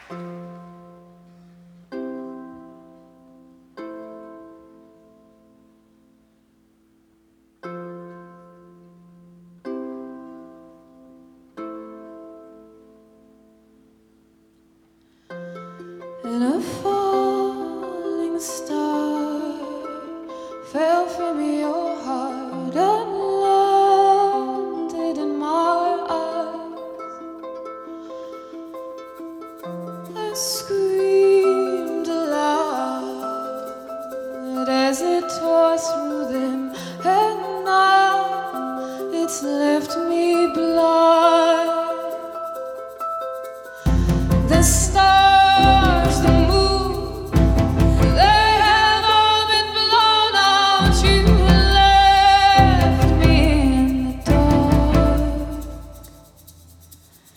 And a falling star fell from your heart and landed in my eyes. I screamed aloud as it tore through them, and now it's left me blind. The